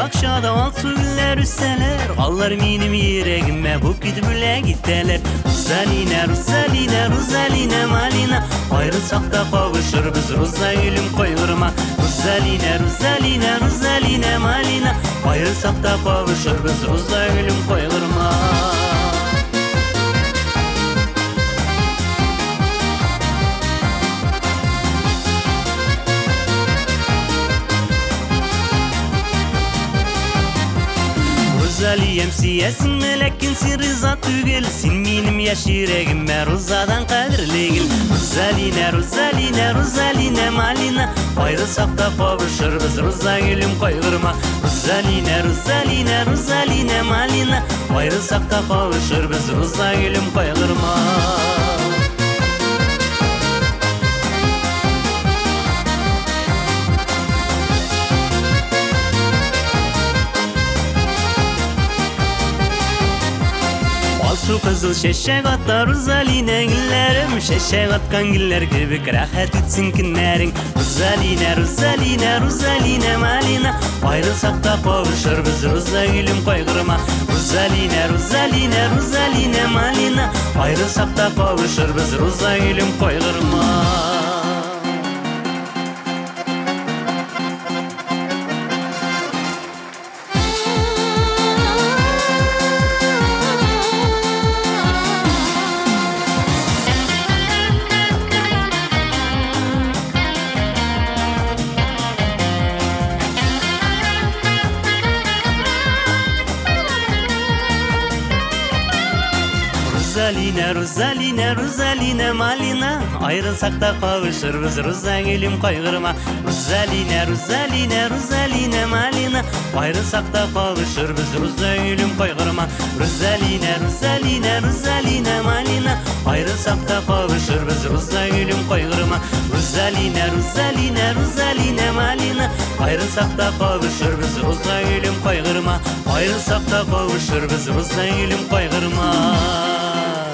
Bakşada altı güller üsteler, kallar benim yüreğime bu gidibüle gitteler. Rosaline, Rosaline, Rosaline Malina, ayrılsak da kavuşur biz Rosa gülüm koyurma. Rosaline, Rosaline, Rosaline Malina, ayrılsak da kavuşur biz Rosa gülüm koyurma. Rozaliyem siyesin lakin sen rıza tügel, sen benim yaş yüreğime Roza'dan kadirligil. Rosaline, Rosaline, Rosaline Malina, ayrılsak da kavuşur biz Rosa gülüm koyurma. Rosaline, Rosaline, Rosaline Malina, ayrılsak da kavuşur biz Rosa gülüm koyurma. Su kızıl şeşek atlar Rosaline gillerim, şeşek atkan giller gibi rahat etsin kinlerin. Rosaline, Rosaline, Rosaline Malina, ayrılsak da kavuşur biz Rosa gülüm koyurma. Rosaline, Rosaline, Rosaline Malina, ayrılsak da kavuşur biz Rosa gülüm koyurma. Rosaline, Rosaline, Rosaline Malina, ayrılsak da kavuşur biz Rosa gülüm koyurma. Rosaline, Rosaline, Rosaline Malina, ayrılsak da kavuşur biz Rosa gülüm koyurma. Rosaline, Rosaline, Rosaline Malina, ayrılsak da kavuşur biz Rosa gülüm koyurma. Rosaline, Rosaline, Rosaline Malina, ayrılsak da kavuşur biz Rosa gülüm koyurma. Ayrılsak da kavuşur biz Rosa gülüm koyurma.